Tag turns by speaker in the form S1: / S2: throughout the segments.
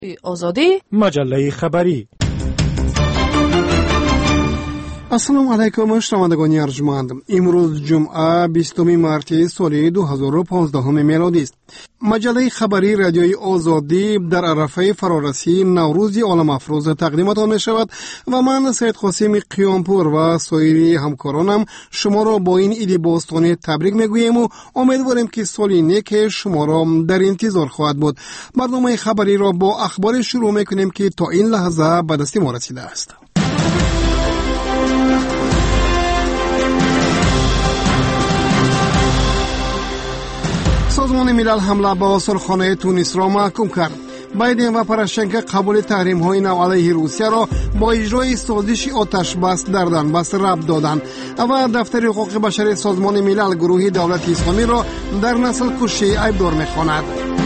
S1: آزادی
S2: مجله خبری.
S3: السلام علیکم شنوندگان ارجمند. امروز جمعه 20 مارس سال 2015 میلادی است. مجله خبری رادیوی آزادی در عرفه فرارسی نوروز عالم افروز تقدیمتان می شود و من سید قاسم قیامپور و سایر همکارانم شما را با این عید باستانی تبریک میگوییم و امیدواریم که سالی نیک شما را در انتظار خواهد بود. برنامه خبری را با اخبار شروع میکنیم که تا این لحظه به دست ما رسیده است. سازمان ملل حمله به آثارخانه تونس را محکوم کرد. بایدن و پوراشنکو قبول تحریم‌های نو علیه روسیه را با اجرای سازش آتش بس در دنباس ربط دادند و دفتر حقوق بشر سازمان ملل گروه دولت اسلامی را در نسل کشی عیبدار می‌خواند.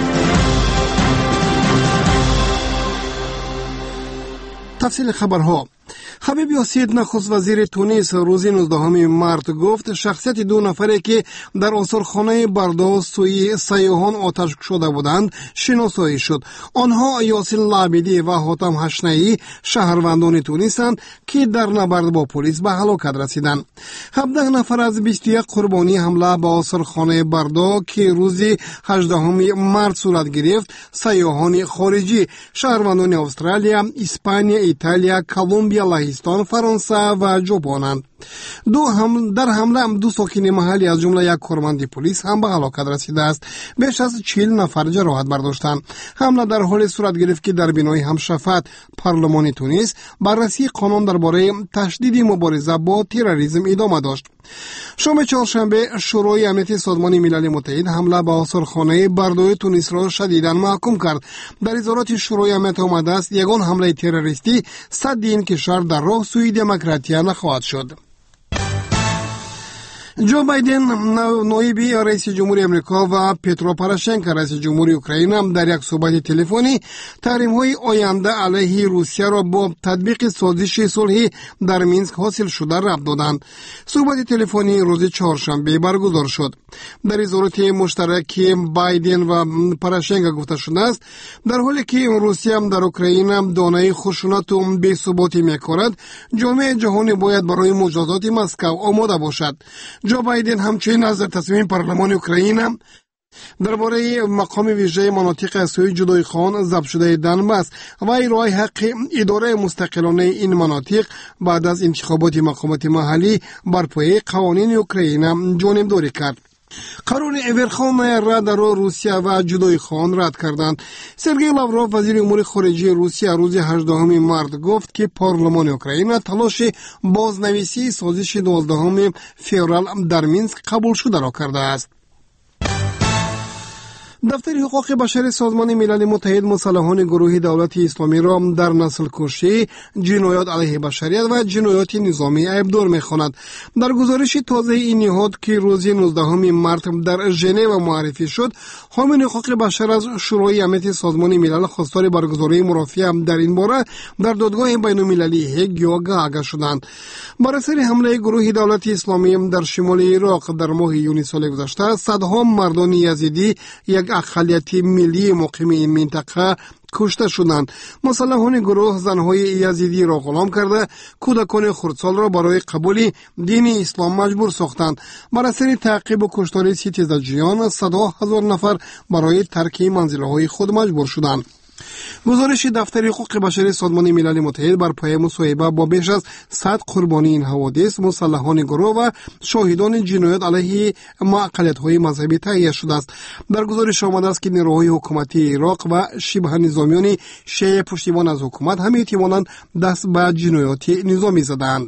S3: تفصیل خبرها. حبیب یاسین نخست وزیر تونس روز 19 مارس گفت شخصیت دو نفری که در آثارخانه بردو سوی سیاحان آتش شده بودند شناسایی شد. آنها یاسین لعبیدی و حاتم هشنایی شهروندان تونسند که در نبرد با پلیس به هلاکت رسیدند. 17 نفر از 21 قربانی حمله به آثارخانه بردو که روز 18 مارس صورت گرفت سیاحان خارجی شهروندان استرالیا، اسپانیا، ایتالیا، کلمبیا، لهستان، فرانسه و ژاپن‌اند. در حمله دو ساکن محلی از جمله یک کارمند پلیس هم به هلاکت رسیده است. بیش از 40 نفر جراحت برداشتند. حمله در حال صورت گرفت که در بینای همشفت پارلمان تونس بررسی قانون درباره تشدید مبارزه با تروریسم ادامه داشت. شام چهارشنبه شورای امنیت سازمان ملل متحد حمله به آثارخانه بردوی تونس را شدیداً محکوم کرد. در اظهارات شورای امنیت آمده است یگان حمله تروریستی سد این کشور در راه سوی دموکراسی نخواهد شد. جو بایدن نایب رئیس جمهوری امریکا و پترو پوراشنکو رئیس جمهوری اوکراین هم در یک صحبت تلفنی تحریم‌های آینده علیه روسیه را با تطبیق سازش صلحی در مینسک حاصل شده ربط دادند. صحبت تلفنی روز چهارشنبه برگزار شد. در اظهارات مشترک بایدن و پوراشنکو گفته شده است در حالی که روسیه هم در اوکراین دانه خشونت و بی‌ثباتی می‌کند، جامعه جهانی باید برای مجازات مسکو آماده باشد. جو بایدن همچنین از تصمیم پارلمان اوکراین درباره مقام ویژه مناطق اسیای جدای خان ضبط شده دنباس و ارائه حق اداره مستقلانه این مناطق بعد از انتخابات مقامات محلی بر پایه قوانین اوکراین جانبداری کرد. قرار ورخوای را در روسیه و جدای خان رد کردند. سرگئی لاوروف وزیر امور خارجه روسیه روز 18 مارس گفت که پارلمان اوکراین تلاش بازنویسی سازش 12 فوریه در مینسک قبول شده را کرده است. دفتر حقوق بشر سازمان ملل متحد مسلحان گروه دولت اسلامی را در نسل کشی، جنایات علیه بشریت و جنایات نظامی عیبدار می‌خواند. در گزارش تازه این نهاد که روز 19 مارس در ژنو معرفی شد، حامی حقوق بشر از شورای امنیت سازمان ملل خواستار برگزاری مرافعه در این باره در دادگاه بین‌المللی هگ آگاه شدند. بر اثر حمله گروه دولت اسلامی در شمال عراق در ماه یونیو سال گذشته، صدها مردان یزیدی یک اقلیت ملی مقیم این منطقه کشته شدند. مسلحان گروه زنهای یزیدی را غلام کرده کودکان خردسال را برای قبول دین اسلام مجبور ساختند. بر اثر تعقیب و کشتار ستیزجویان صدها هزار نفر برای ترک منزل‌های خود مجبور شدند. گزارش دفتر حقوق بشر سازمان ملل متحد بر پایه مصاحبه با بیش از 100 قربانی این حوادث، مسلحان گروه و شاهدان جنایات علیه اقلیت‌های مذهبی تهیه شده است. در گزارش آمده است که نیروهای حکومتی عراق و شبه نظامیان شیعه پشتیبان از حکومت هم احتمالاً دست به جنایات نظامی زدند.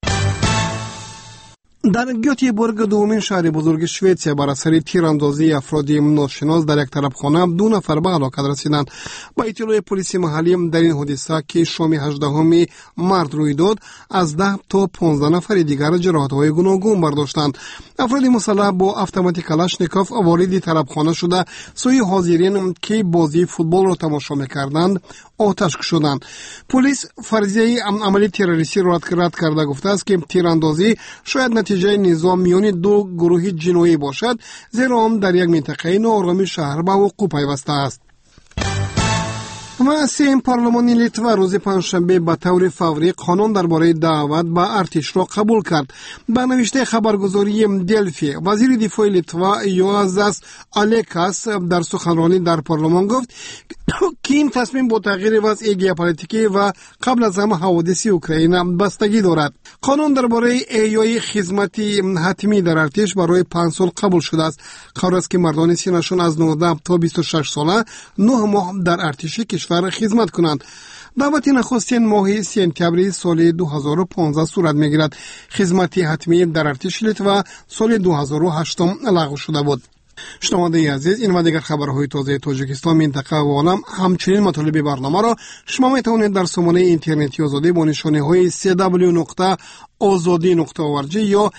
S3: در گوتیبورگ دومین شهر بزرگ سوئیسیا بر اثر تیراندازی افراد ناشناس در یک طرفخانه 2 نفر به هلاکت رسیدند. با اطلاع پلیس محلی در این حادثه که شام 18 مارس روی داد، از 10 تا 15 نفر دیگر جراحت‌های گوناگون برداشتند. افراد مسلح با اتومات کلاشنیکوف وارد طرفخانه شده سوی حاضرین که بازی فوتبال را تماشا می‌کردند آتش کشیدند. پلیس فرضیه عملی تروریستی را رد کرده گفته است که تیراندازی شاید نتیجه نظام میان دو گروه جنایی باشد، زیرا آن در یک منطقه ناآرام شهر به وقوع پیوسته است. و سیم پارلمانی لیتوا روز پنجشنبه به طور فوری قانون درباره دعوت به ارتش را قبول کرد. به نوشته خبرگزاری دلفی، وزیر دفاع لیتوا یوازاس الکاس در سخنرانی در پارلمان گفت که این تصمیم با تغییر وضع ژئوپلیتیکی و قبل از همه حوادث اوکراین بستگی دارد. قانون درباره احیای خدمت حتمی در ارتش برای 5 سال قبول شده است. قرار است که مردان سینشون از 19 تا 26 ساله 9 ماه در ارتش کشور خدمت کنند. دعوت نخستین ماه سپتامبر سال 2015 صورت میگیرد. خدمت حتمی در ارتش لیتوا سال 2008 لغو شده بود. شنونده عزیز، این و دیگر خبرهای تازه تاجیکستان، منطقه و عالم، همچنین مطالب برنامه را شما میتوانید در سامانه اینترنتی آزادی با نشانه های www.azadi.org یا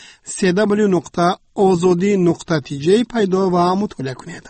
S3: www.azadi.tj پیدا و مطالعه کنید.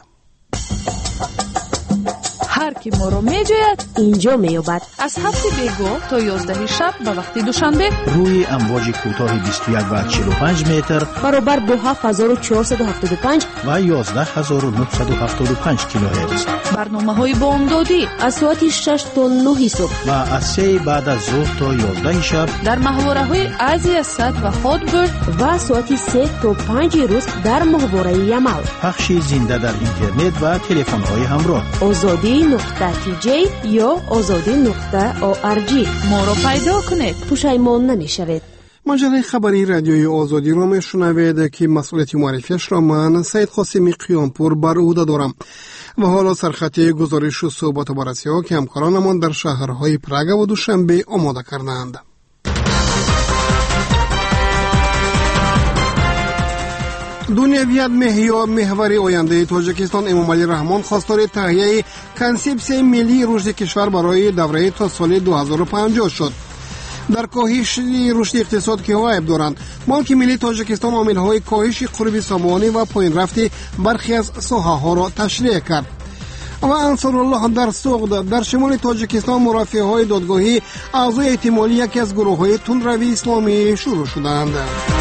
S1: هر کی ما رو میجوید
S2: اینجا میابد.
S1: از 7 بیگاه تا 11 شب به وقت دوشنبه
S4: روی امواج کوتاه 21 و 45 متر
S2: برابر با 7475
S4: و 11975 کیلوهرتز.
S1: برنامه‌های بامدادی
S2: از ساعت 6 تا 9 صبح
S4: و از 3 بعد از ظهر تا 11 شب
S1: در محوره‌های ازیا صد و هادبرد
S2: و ساعت 3 تا 5 روز در محوره یمال.
S4: پخش زنده در اینترنت و تلفن‌های همراه.
S2: azadi.tj یا azadi.org.
S1: ما رو پیدا کنید،
S2: پشیمان نمیشوید.
S3: مجله خبری رادیوی آزادی را میشنوید که مسئولیت معرفیش را من سید قاسمی قیامپور بر عهده دارم. و حالا سرخطی گزارش و صحبت و بررسی ها که همکارانمان در شهرهای پراگ و دوشنبه آماده کردند. دنیویت محور آینده تاجیکستان امام علی رحمان خواستار تهیه کنسپسیون ملی رشد کشور برای دوره تا سال 2050 شد. در کاهش رشد اقتصاد که عیب دارند. بانک ملی تاجیکستان عامل‌های کاهش قرب سامانه و پایین رفت برخی از ساحه‌ها را تشریح کرد. و انصارالله در سوغد در شمال تاجیکستان مرافعه‌های دادگاهی اعضای احتمالی یکی از گروه‌های تندروی اسلامی شروع شدند.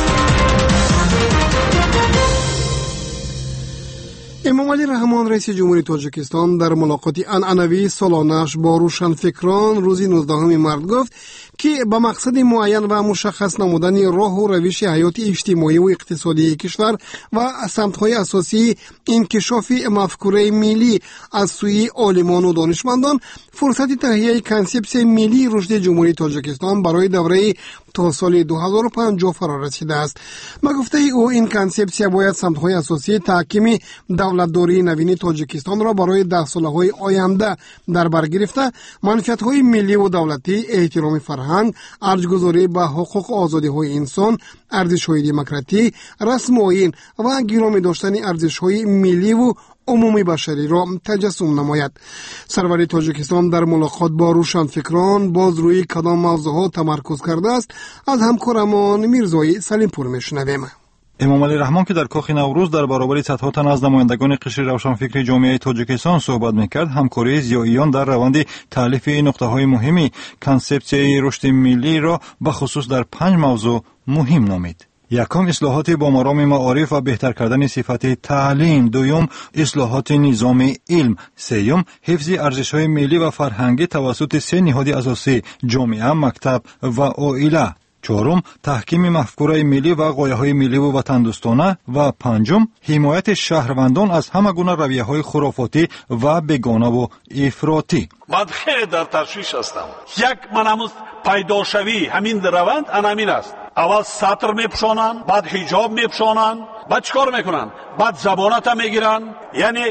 S3: امام علی رحمان رئیس جمهوری تاجیکستان در ملاقاتی عنعنوی سالانه‌اش با روشنفکران روز 19 مارس گفت که به مقصد معین و مشخص نمودن راه و روش حیات اجتماعی و اقتصادی کشور و سمت‌های اساسی انکشاف مفکوره ملی از سوی عالمان و دانشمندان فرصت تهیه کنسپسیون ملی رشد جمهوری تاجیکستان برای دوره تا سال 2050 فرا رسیده است. با گفته او این کنسپسیون باید سمت‌های اساسی تحکیم دولتداری نوین تاجیکستان را برای 10 سال‌های آینده در بر گرفته منفعت‌های ملی و دولتی، احترام فرهنگ، ارزش‌گذاری به حقوق آزادی‌های انسان، ارزش‌های دموکراسی، رسم و آیین و گرامی داشتن ارزش‌های ملی و عمومی بشری را تجسم نماید. سرور تاجیکستان در ملاقات با روشنفکران باز روی کدام موضوعات تمرکز کرده است؟ از همکارمان میرزای سلیمپور میشنویم.
S5: امام علی رحمان که در کاخ نوروز در برابر صدها تن از نمایندگان قشر روشنفکر جامعه تاجیکستان صحبت میکرد، همکاری ضیائیان در روند تالیف نقطه‌های مهمی کنسپسیون رشد ملی را به خصوص در 5 موضوع مهم نامید. یکم اصلاحات با مرام معارف و بهتر کردن صفت تعلیم، دوم اصلاحات نظام علم، سوم حفظ ارزش‌های ملی و فرهنگی توسط 3 نهاد اساسی جامعه، مکتب و عائله، چهارم تحکیم مفکوره ملی و غایه‌های ملی و وطن دوستانه و پنجم حمایت شهروندان از همه گونه رویه‌های خرافاتی و بیگانه و افراطی.
S6: من خیلی در تشویش هستم. یک مناموس پیدا شوی همین روند همین است. اول سطر میپوشانن، بعد حجاب میپوشانن، بعد چیکار میکنن؟ بعد زبانت هم میگیرن. یعنی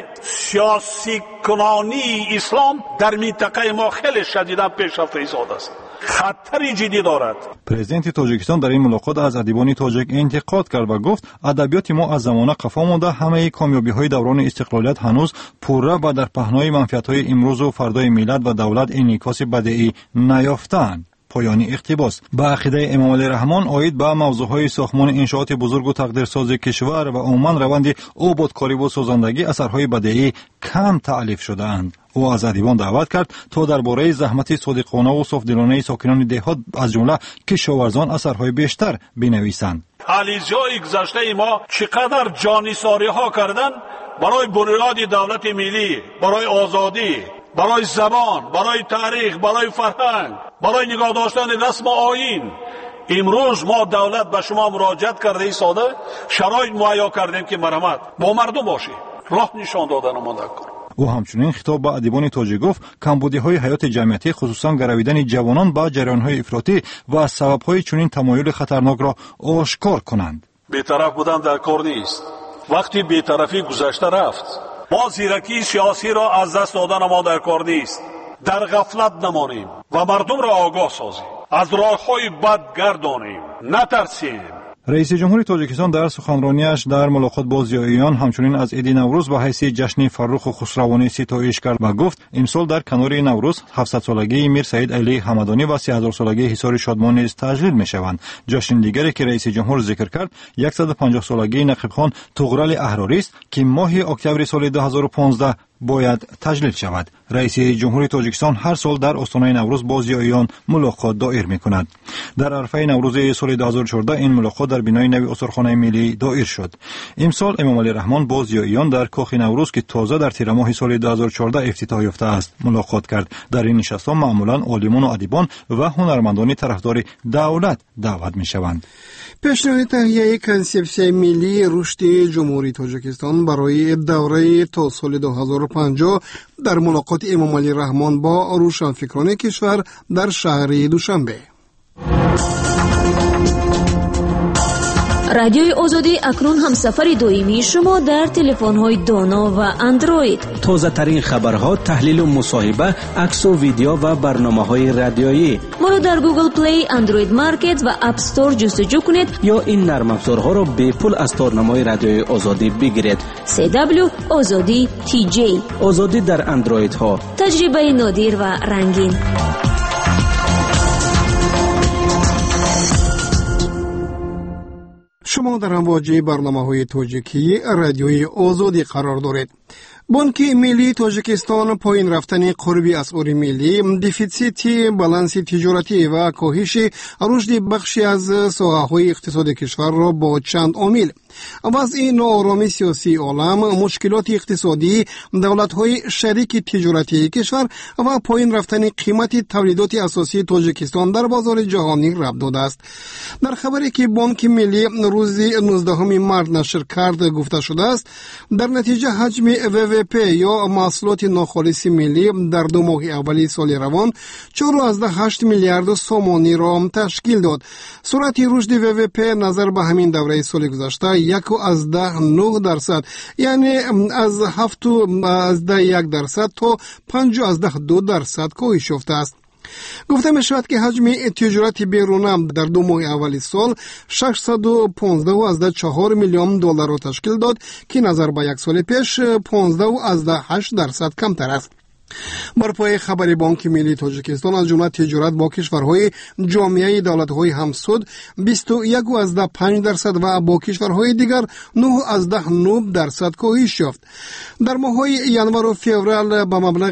S6: سیاسی کنانی اسلام در منطقه ما خیلی شدیدا پیشرفت ایجاد است. خطری جدی دارد.
S5: پرزیدنت تاجیکستان در این ملاقات از ادیبان تاجیک انتقاد کرد و گفت ادبیات ما از زمانه قفا مانده، همه کامیابی‌های دوران استقلالیت هنوز پوره و در پهنای منفعت‌های امروز و فردای ملت و دولت انعکاس بدیعی نیافتند. پایانی اقتباس. به عقیده امام علی رحمان آید به موضوعهای ساختمان انشاءات بزرگ و تقدیرساز کشور و عموما روند آبادکاری و سازندگی اثرهای بدیعی کم تألیف شده اند. او از ادیبان دعوت کرد تا درباره زحمت صادقانه و صافدلانه ساکنان دهات از جمله کشاورزان اثرهای بیشتر بنویسند.
S6: علیزهای گذشته ما چقدر جانیساری ها کردن برای بنیاد دولت ملی، برای آزادی، برای زبان، برای تاریخ، برای فرهنگ، برای نگاه داشتن رسم و آیین. امروز ما دولت به شما مراجعت کرده ای ساده شرایط مهیا کردیم که مرحمت با مردم باشی، راه نشان دادن ما نکن.
S5: او همچنین خطاب به ادیبان تاجیک گفت کمبودی‌های حیات جمعیتی خصوصا گرویدن جوانان به جریان‌های افراطی و سبب‌های چنین تمایل خطرناک را آشکار کنند.
S6: بی‌طرف بودن در کار نیست. وقتی بی‌طرفی گذشته رفت، ما زیرکی سیاسی را از دست دادن ما در کار نیست. در غفلت نمانیم و مردم را آگاه سازیم، از راه‌های بد گردانیم، نترسیم.
S5: رئیس جمهور تاجیکستان در سخنرانیش در ملاقات با ضیائیان همچنین از عید نوروز به حیث جشن فرخ و خسروانی ستایش کرد و گفت امسال در کنار نوروز 700 سالگی میر سعید علی حمدانی و 3000 سالگی حصار شادمان نیز تجلیل می‌شوند. جشن دیگری که رئیس جمهور ذکر کرد 150 سالگی نقیب خان طغرل احراری است که ماه اکتبر سال 2015 باید تجلیل شود. رئیس جمهور تاجیکستان هر سال در آستانه نوروز با ضیائیان ملاقات دایر می‌کند. در عرفه نوروز سال 2014 این ملاقات در بنای نوی استورخانه ملی دایر شد. امسال امام علی رحمان با ضیائیان در کاخ نوروز که تازه در تیر ماه سال 2014 افتتاح یافته است ملاقات کرد. در این نشست‌ها معمولاً عالمان و ادیبان و هنرمندان طرفدار دولت دعوت می‌شوند.
S3: پیشنهاد تهیه کنسپسیون ملی رشد جمهوری تاجیکستان برای دوره تا سال 2050 در ملاقات امام علی رحمان با روشنفکران کشور در شهر دوشنبه.
S2: رادیوی آزادی اکنون هم سفر دائمی شما در تلفن‌های دانا و اندروید.
S7: تازه ترین خبرها، تحلیل و مصاحبه، عکس و ویدیو و برنامه‌های رادیویی.
S2: ما رو در گوگل پلی، اندروید مارکت و اپ استور جستجو کنید
S7: یا این نرم افزارها رو به پول از تارنمای رادیوی آزادی بگیرید.
S2: CW آزادی TJ
S7: آزادی در اندروید ها.
S2: تجربه نادر و رنگین.
S3: شما در امواج برنامه‌های تاجیکی رادیوی آزادی قرار دارید. بانک ملی تاجیکستان پایین رفتن قربی اسعار ملی، دیفیسیت بالانس تجارتی و کاهش رشد بخشی از ساحه‌های اقتصاد کشور را با چند عامل وضع ناآرامی سیاسی عالم، مشکلات اقتصادی دولت‌های شریک تجارتی کشور و پایین رفتن قیمت تولیدات اساسی تاجیکستان در بازار جهانی ربط داده است. در خبری که بانک ملی روز 19 مارس نشر کرد گفته شده است در نتیجه حجم WWP یا محصولات ناخالص ملی در 2 ماه اولی سال روان 4.8 میلیارد سومانی را تشکیل داد. سرعت رشد WWP نظر به همین دوره سال گذشته 1.9%، یعنی از 7.1% تا 5.2% کاهش یافته است. گفته می شود که حجم تجارت بیرون در 2 ماه اول سال 615.4 میلیون دلار را تشکیل داد که نظر به یک سال پیش 15.8% کمتر است. بر پای خبر بانک ملی تاجیکستان از جمله تجارت با کشورهای جامعه دولت‌های همسود 21.5% و با کشورهای دیگر 9.9% کاهش یافت. در ماه‌های ینور و فوریه به مبلغ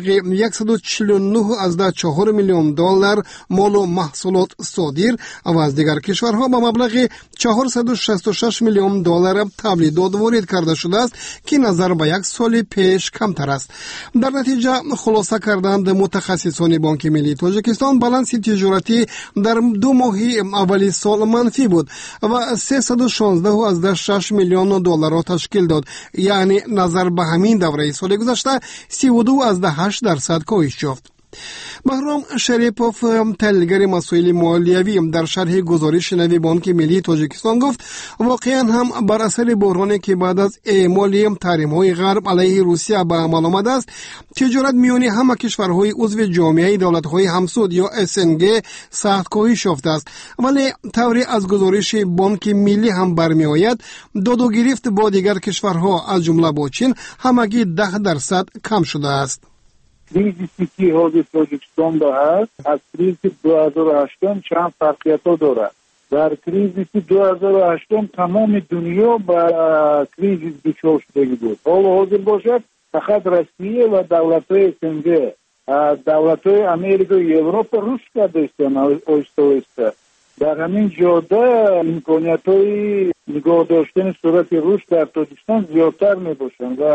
S3: 149.4 میلیون دلار مال و محصولات صادر و از دیگر کشورها به مبلغ 466 میلیون دلار تولیدات وارد کرده شده است که نظر به یک سال پیش کمتر است. در نتیجه خلاصه کردند متخصصان بانک ملی تاجیکستان بالانس تجارتی در 2 ماه اولی سال منفی بود و 316.6 میلیون دلار را تشکیل داد، یعنی نظر به همین دوره سال گذشته 32.8% کاهش یافت. بهرام شریپوف تحلیلگر مسائل مالیوی در شرح گزارش نوی بانک ملی تاجیکستان گفت واقعا هم بر اثر بحرانی که بعد از اعمال تحریم‌های غرب علیه روسیه به عمل آمده است تجارت میان همه کشورهای عضو جامعه دولت‌های همسود یا SNG سخت کاهش یافته است، ولی طوری از گزارش بانک ملی هم برمی‌آید داد و گرفت با دیگر کشورها از جمله با چین همگی 10% کم شده است.
S8: کریزی که حاضر تاجیکستان هست از کریزی 2008 چند فرقیت‌ها دارد. در کریزی 2008 تمام دنیا با کریزی دچار شده بود. حاضر باشد فقط روسیه و دولت‌های SNG، دولت‌های امریکا و اروپا رشد کرده استند آهسته. در همین جاده امکانیت‌های نگاه داشتن صورت رشد در تاجیکستان زیادتر می‌باشند و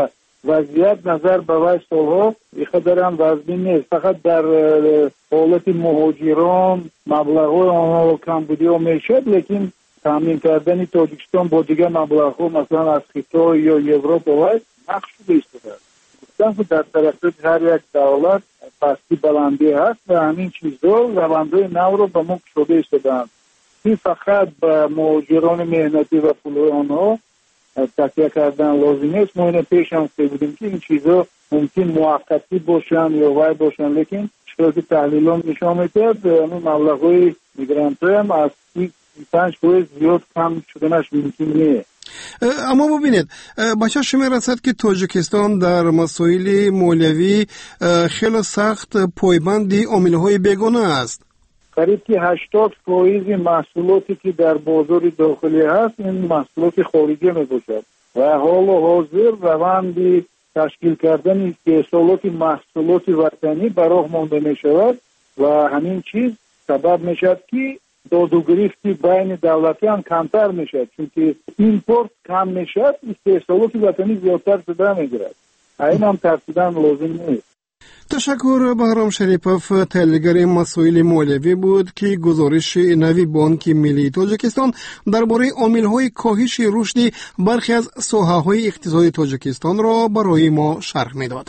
S8: وضعیت نظر به وی سالها اینقدر وزنی نیست. فقط در حالت مهاجران مبلغ‌های آنها کمبودی ها میشد، لیکن تامین کردن تاجیکستان با دیگر مبلغ‌ها مثلا از خطای یا اروپا و نقش ایستاده. گفتن در طرف هر یک دولت پستی بلندی هست و همین چیزها روندهای نو رو به ما شده ایستادند. این فقط به مهاجران مهنتی و پول آنها تکیه کردن لازم است. ما اینو پیش هم بودیم که این چیزها ممکن موقتی باشن یا وای باشن، لیکن شکل تحلیلان نشان میدهد همین مبلغ‌های میگرانت هم از 5% زیاد کم شدنش ممکن نیست.
S3: اما ببینید بچه میرسد که تاجیکستان در مسائل مالیوی خیلی سخت پایبند عاملهای بیگانه است.
S8: قریب که 80% محصولاتی که در بازار داخلی هست این محصولات خارجی می باشد و حال حاضر روند تشکیل کردن استحصالات محصولات وطنی براه مانده می شود و همین چیز سبب می شود که دادوگریفتی بین دولتی هم کمتر می شود، چون ایمپورت کم می شود استحصالات وطنی زیادتر شده می گیرد. این هم ترسیدن لازم نیست.
S3: تشکر. بهرام شریپوف تحلیلگر مسائل مالیوی بود که گزارش نوی بانک ملی تاجیکستان درباره عامل‌های کاهش رشد برخی از ساحه‌های اقتصادی تاجیکستان را برای ما شرح می‌داد.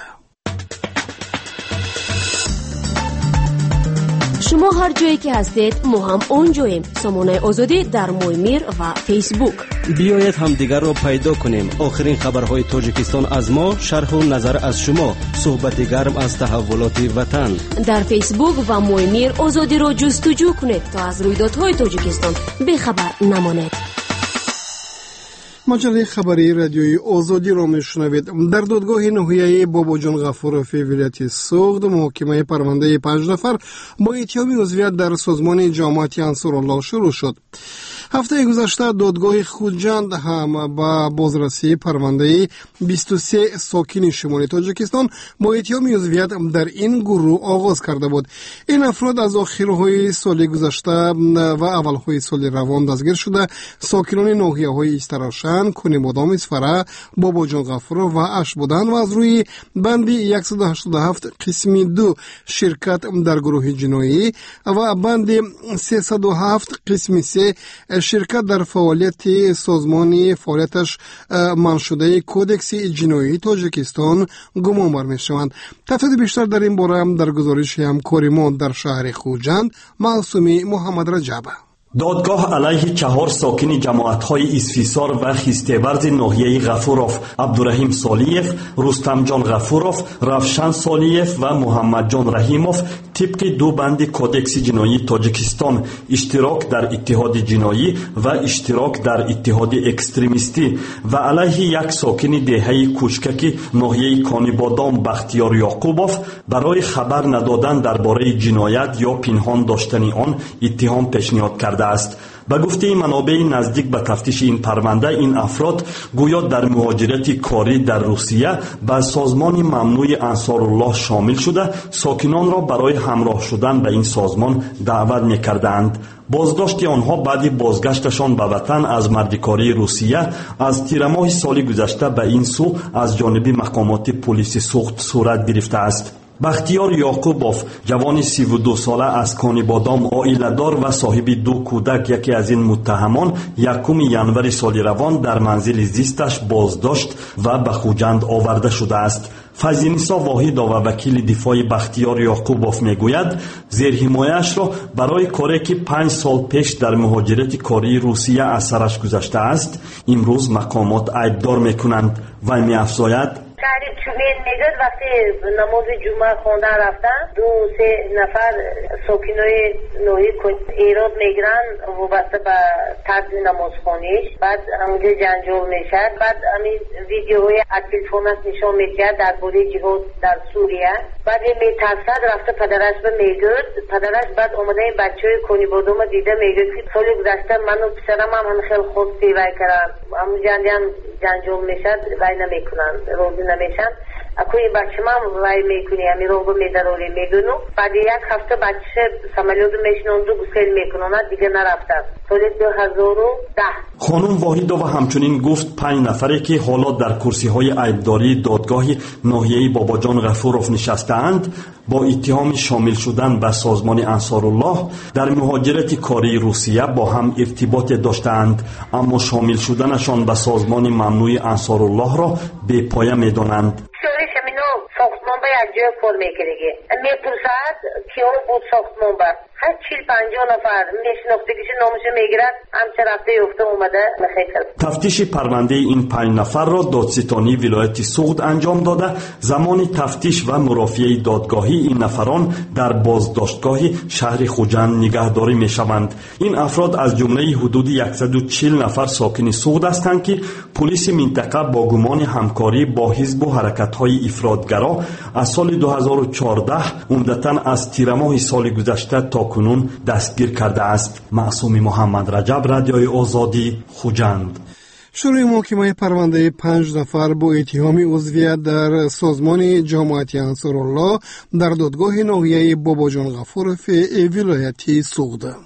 S2: شما هر جایی که هستید ما هم اونجاییم. سامانه آزادی در مویمیر و فیسبوک.
S7: بیایید هم دیگر را پیدا کنیم. آخرین خبرهای تاجیکستان از ما، شرح و نظر از شما، صحبت گرم از تحولات وطن.
S2: در فیسبوک و مویمیر آزادی را جستجو کنید تا از رویدادهای تاجیکستان بخبر نمانید.
S3: مجله خبری رادیوی آزادی را میشنوید. در دادگاه ناحیه باباجان غفوروف ولایت سوغد محاکمه پرونده 5 نفر با اتهام عضویت در سازمان جماعت انصارالله شروع شد. هفته گذشته دادگاه خوجند هم با بازرسی پرونده 23 ساکن شمالی تاجیکستان با اتهام عضویت در این گروه آغاز کرده بود. این افراد از آخرهای سال گذشته و اولهای سال روان دستگیر شده ساکنان ناحیه‌های استراشن، کنیبادام، اسفره، باباجان غفور و اش بودند و از روی بند 187 قسم 2 شرکت در گروه جنایی و بند 307 قسم 3 شرکت در فعالیت سازمانی فعالیتش منع شده کودکس جنایی تاجیکستان گمان بر می‌شوند. تفصیل بیشتر در این باره در گزارش همکار ما در شهر خوجند معصومی محمد رجب.
S9: دادگاه علیه 4 ساکن جماعت‌های اسفیسار و خیسته‌ورز ناحیه غفوروف، عبدالرحیم سالیف، رستم جان غفوروف، رفشن سالیف و محمد جان رحیموف طبق 2 بند کودکس جنایی تاجیکستان اشتراک در اتحاد جنایی و اشتراک در اتحاد اکستریمیستی و علیه 1 ساکن دهه کوچکک ناحیه کانیبادام بختیار یعقوبوف برای خبر ندادن درباره جنایت یا پنهان داشتن آن اتهام پیشنهاد کرده است. به گفته منابع نزدیک به تفتیش این پرونده، این افراد گویا در مهاجرت کاری در روسیه به سازمان ممنوع انصارالله شامل شده ساکنان را برای همراه شدن به این سازمان دعوت می‌کردند. بازداشت آنها بعد بازگشتشان به وطن از مردکاری روسیه از تیر ماه سال گذشته به این سو از جانب مقامات پلیس سوخت صورت گرفته است. بختیار یعقوبوف جوانی 32 ساله از کانیبادام، عائله‌دار و صاحب 2 کودک، یکی از این متهمان 1 ینوری سال روان در منزل زیستش بازداشت و به خوجند آورده شده است. فضل‌نسا واحد و وکیل دفاع بختیار یعقوبوف میگوید زیر حمایه‌اش را برای کاری که 5 سال پیش در مهاجرت کاری روسیه از سرش گذشته است امروز مقامات عیبدار میکنند و می‌افزاید
S10: میگد وقتی نماز جمعه خواندن رفتن 2-3 نفر ساکنای نوعی ایراد میگیرن وابسته به طرز نماز خوانیش، بعد همونجا جنجال میشد، بعد همین ویدیوهای از تلفنش نشان میکرد درباره جهاد در سوریه، بعد میترسد رفته پدرش به میگد، پدرش بعد اومده این بچه های کنی بادوم دیده میگد که سال گذشته من و پسرم هم خیلی خوب سیوه کردم، همونجا هم جنجال میشد وای نمیکنن روزی نمیشن. اکوی بچه من وای میکنی همین رو میدروری میدونو بعد یک هفته بچه سمالیات میشنوند و گسیل میکنند دیگه نرفتن سال 2010.
S9: خانم واحدова همچنین گفت 5 نفری که حالا در کرسی های عیبداری دادگاه ناحیه باباجان غفورов نشستند با اتهام شامل شدن به سازمان انصارالله در مهاجرت کاری روسیه با هم ارتباط داشتند، اما شامل شدنشان به سازمان ممنوع انصارالله را بی پایه می‌دانند.
S10: ساختمان با یک جای پر میکنه میپرسد کیا بود ساختمان با هر 40-50 نفر میشناختگیش نامش میگیرد همچه رفته یفته اومده نخیل.
S9: تفتیش پرونده این 5 نفر را دادستانی ولایت سوغد انجام داده. زمان تفتیش و مرافعه دادگاهی این نفران در بازداشتگاه شهر خوجند نگهداری میشوند. این افراد از جمله حدود 140 نفر ساکن سوغد هستند که پلیس منطقه با گمان همکاری با حزب و حرکت‌های افراطگرا از سال 2014 عمدتاً از تیر ماه سال گذشته تا کنون دستگیر کرده است. معصوم محمد رجب، رادیوی آزادی، خوجند.
S3: شروع محاکمه پرونده 5 نفر با اتهام عضویت در سازمان جماعت انصارالله در دادگاه ناحیه باباجان غفورov ولایت سوغد.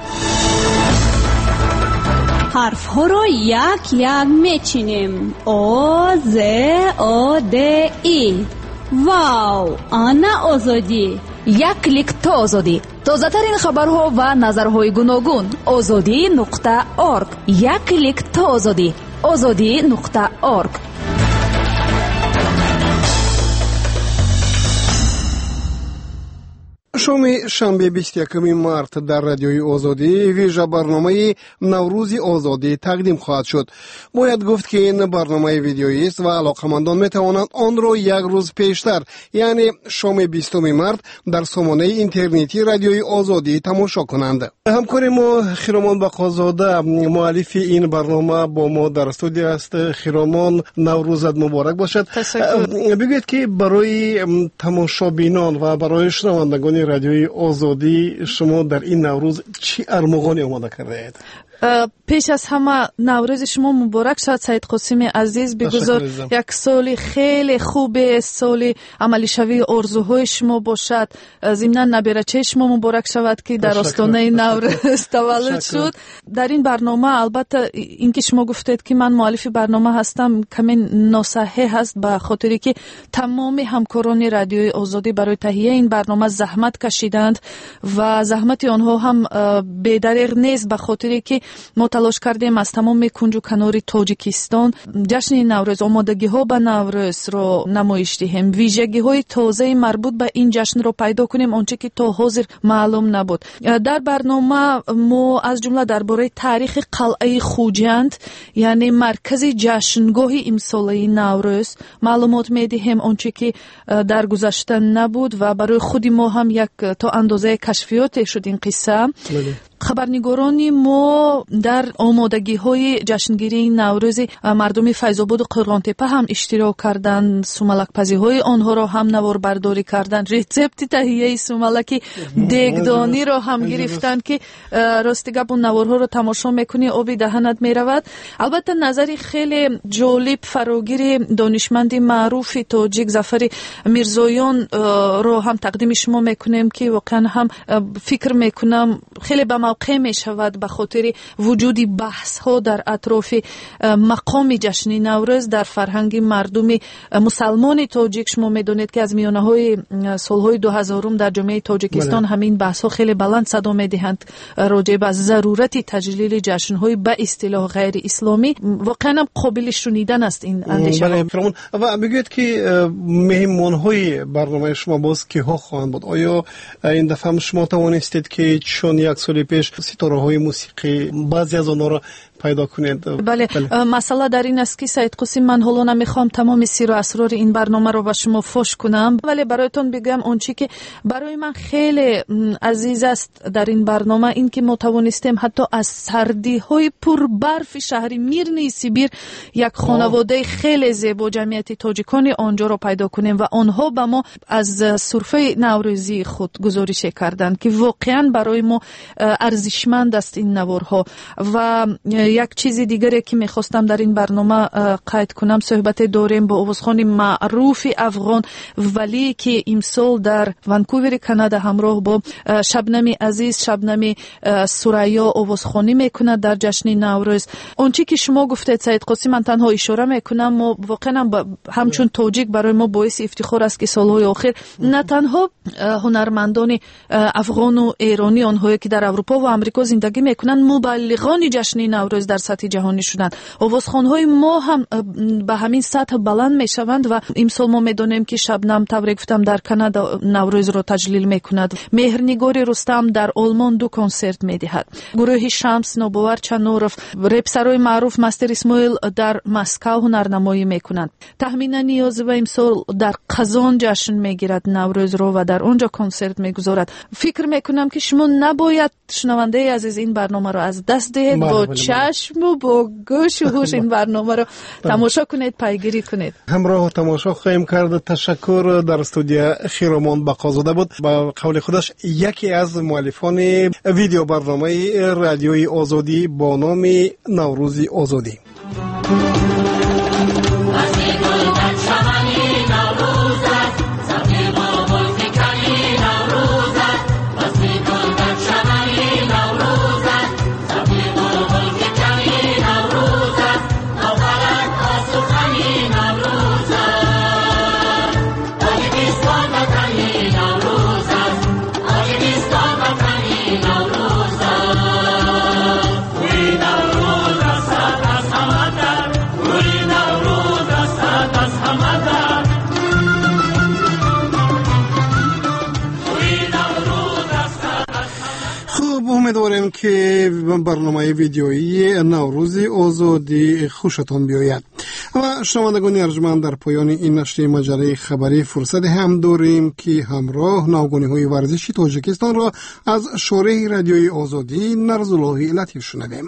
S1: حرف ها را یک یک میچینیم. آ ز آ د ای. واو، آنا آزادی. یک کلیک تا آزادی. تازه‌ترین خبرها و نظرهای گوناگون. azadi.org. یک کلیک تا آزادی. azadi.org.
S3: شام شنبه 21 مارت در رادیوی آزادی ویژه برنامه نوروز آزادی تقدیم خواهد شد. باید گفت که این برنامه ویدیویی است و علاقمندان میتوانند آن را یک روز پیشتر یعنی شام 20 مارت در سامانه اینترنتی رادیوی آزادی تماشا کنند. همکار ما خیرامان بقازاده مؤلف این برنامه با ما در استودیو است. خیرامان، نوروزت مبارک باشد. بگویید که برای تماشابینان و برای شنوندگان رادیوی آزادی شما در این نوروز چی ارمغانی آماده کرده اید؟
S1: پیش از همه نوروز شما مبارک شد سید قاسم عزیز. بگذار یک سال خیلی خوب، سال عملی شوی آرزوهای شما باشد. ضمناً نبیرچه شما مبارک شود که در آستانه نوروز تولد شد. در این برنامه البته اینکه شما گفتید که من مؤلف برنامه هستم کمی ناصحیح هست، به خاطری که تمام همکاران رادیوی آزادی برای تهیه این برنامه زحمت کشیدند و زحمت آنها هم بی‌دریغ نیست، به خاطری که ما تلاش کردیم از تمام کنج و کنار تاجیکستان جشن نوروز، آمادگی ها به نوروز رو نمایش دهیم، ویژگی های تازه مربوط به این جشن رو پیدا کنیم، آنچه که تا حاضر معلوم نبود. در برنامه ما از جمله درباره تاریخ قلعه خوجند یعنی مرکز جشنگاه امساله نوروز معلومات میدهیم، آنچه که در گذشته نبود و برای خود ما هم یک تا اندازه کشفیات شد این قصه. خبرنگاران ما در آمادگی های جشنگیری نوروز مردم فیض‌آباد و قرغانتپه هم اشتراک کردند. سوملک پزی های آنها را هم نوار برداری کردند. رسپت تهیه سوملک دیگدانی را هم گرفتند که راستی گپ اون نوارها را تماشا میکنی آبی دهنت میرود. البته نظری خیلی جالب فراگیر دانشمند معروف تاجیک ظفر میرزایان را هم تقدیم شما میکنیم که واقعا هم فکر میکنم خیلی به موقع می شود به خاطر وجود بحث ها در اطراف مقام جشن نوروز در فرهنگ مردم مسلمان تاجیک. شما می دانید که از میانه های سالهای 2000 در جامعه تاجیکستان همین بحث ها خیلی بلند صدا می دهند راجع به ضرورت تجلیل جشن های به اصطلاح غیر اسلامی. واقعا قابل شنیدن است این اندیشه.
S3: و بگویید که مهمان های برنامه شما باز که ها خواهند بود؟ آیا این دفعه شما توانستید که چون یک سال پیش ستاره های موسیقی بعضی از آنها را پیدا کنید؟
S1: بله. مسئله در این است که سید قاسم من حالا نمیخوام تمام سر و اسرار این برنامه رو به شما فاش کنم، ولی برایتون بگم اونچه که برای من خیلی عزیز است در این برنامه این که ما توانستیم حتی از سردی های پر برف شهر میرنی سیبیر یک خانواده خیلی زیبا جمعیت تاجیکان آنجا رو پیدا کنیم و آنها به ما از سرفه نوروزی خود گزارش کردند که واقعا برای ما ارزشمند است این نوارها. و یک چیز دیگری که میخواستم در این برنامه قید کنم، صحبت داریم با آوازخوان معروف افغان ولی که امسال در ونکوور کانادا همراه با شبنم عزیز، شبنم سریا آوازخوانی میکنه در جشن نوروز. اونچه که شما گفتید سید قاسم، من تنها اشاره میکنم، ما واقعا همچون توجیک برای ما باعث افتخار است که سالهای آخر نه تنها هنرمندان افغان و ایرانی، آنهایی که در اروپا و امریکا زندگی میکنن، مبلغان جشن نوروز در سطح جهانی شدند. آوازخوان‌های ما هم به همین سطح بلند میشوند و امسال ما میدونیم که شبنم طوری گفتم در کانادا نوروز را تجلیل میکند. مهرنگار رستم در آلمان 2 کنسرت میدهد. گروه شمس نوباور چنوروف، رپسرای معروف مستر اسماعیل در مسکو هنرنمایی میکنند. تهمینه نیازی امسال در قزان جشن میگیرد نوروز را و در اونجا کنسرت میگذارد. فکر میکنم که شما نباید شنونده عزیز این برنامه را از دست دهید، با چشم و با گوش و هوش این برنامه را تماشا کنید، پیگیری کنید.
S3: همراه تماشا خواهیم کرد. تشکر. در استودیو خیرمان بقازاده بود، با قول خودش یکی از مؤلفان ویدیو برنامه رادیوی آزادی با نام نوروز آزادی. امیدواریم که برنامه ویدیویی نوروز آزادی خوشتان بیاید. و شنوندگان ارجمند، در پایان این نشر مجله خبری فرصت هم داریم که همراه نوگانی‌های ورزشی تاجیکستان را از شورای رادیوی آزادی نرزالله لطیف شنویم.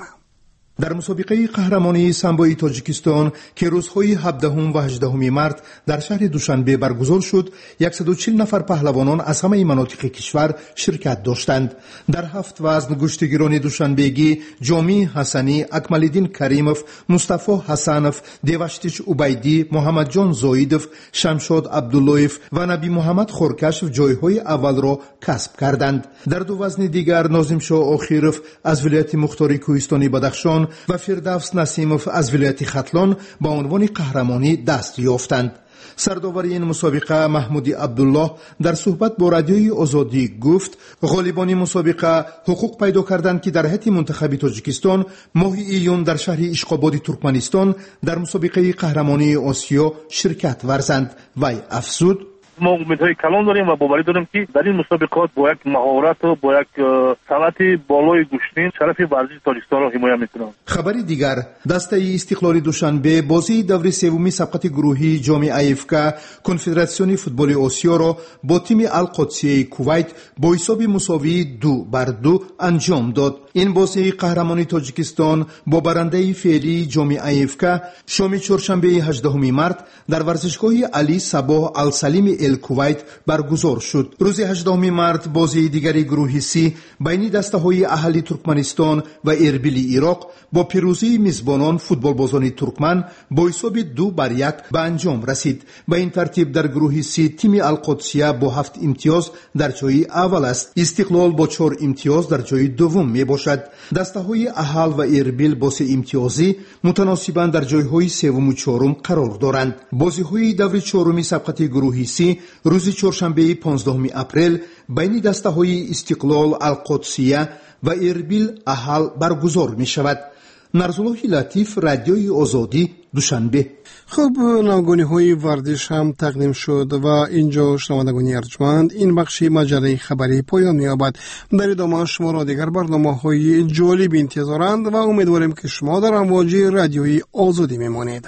S4: در مسابقه قهرمانی سامبوی تاجیکستان که روزهای 17 و 18 مارس در شهر دوشنبه برگزار شد، 140 نفر پهلوانان از همه مناطق کشور شرکت داشتند. در 7 وزن گشتگیران دوشنبهگی جامی حسنی، اکمالدین کریموف، مصطفی حسنوف، دیوشتیچ عبیدی، محمد جان زویدوف، شمشاد عبداللهیف و نبی محمد خورکشف جایهای اول را کسب کردند. در 2 وزن دیگر ناظم شاه آخیروف از ولایت مختاری کوهستانی بدخشان و فردوس نسیموف از ولایت ختلان با عنوان قهرمانی دست یافتند. سرداور این مسابقه محمودی عبدالله در صحبت با رادیوی آزادی گفت غالبان مسابقه حقوق پیدا کردند که در هیئت منتخبی تاجیکستان ماه ایون در شهر اشقاباد ترکمنستان در مسابقه قهرمانی آسیا شرکت ورزند. وی افزود
S11: ما امیدهای کلان داریم و باوری داریم که در این مسابقات با یک مهارت و با یک سرعت بالای گشتین شرف ورزش تاجیکستان را حمایت میکنند.
S4: خبری دیگر، دسته استقلال دوشنبه بازی دور سومی سبقت گروهی جام ایفکا کنفدراسیون فوتبال آسیا را با تیم القدسیه کویت با حساب مساوی 2-2 انجام داد. این بازی قهرمانی تاجیکستان با برنده فعلی جام ایفکا شام چهارشنبه 18 مارس در ورزشگاه علی صباح السلیم کویت برگزار شد. روز 18 مارس بازی دیگری گروه سی بین دسته‌های اهلی ترکمنستان و اربیل عراق با پیروزی میزبانان فوتبالبازان ترکمن با حساب 2-1 به انجام رسید. به این ترتیب در گروه سی تیم القدسیه با 7 امتیاز در جای اول است. استقلال با 4 امتیاز در جای دوم می باشد. دسته‌های اهل و اربیل با 3 امتیازی متناسباً در جای‌های سوم و چهارم قرار دارند. بازی‌های دور چهارمی سبقت گروه سی روز چهارشنبه 15 اپریل بین دسته‌های استقلال القدسیه و اربیل اهل برگزار می شود. نرزالله لطیف، رادیوی آزادی، دوشنبه.
S3: خب، نوگانی‌های ورزش هم تقدیم شد و اینجا شنوندگان ارجمند این بخش مجله خبری پایان می‌یابد. در ادامه شما را دیگر برنامه‌های جالب انتظارند و امیدواریم که شما در امواج رادیوی آزادی میمانید.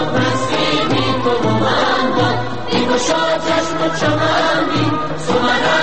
S3: چشم چمنی سومن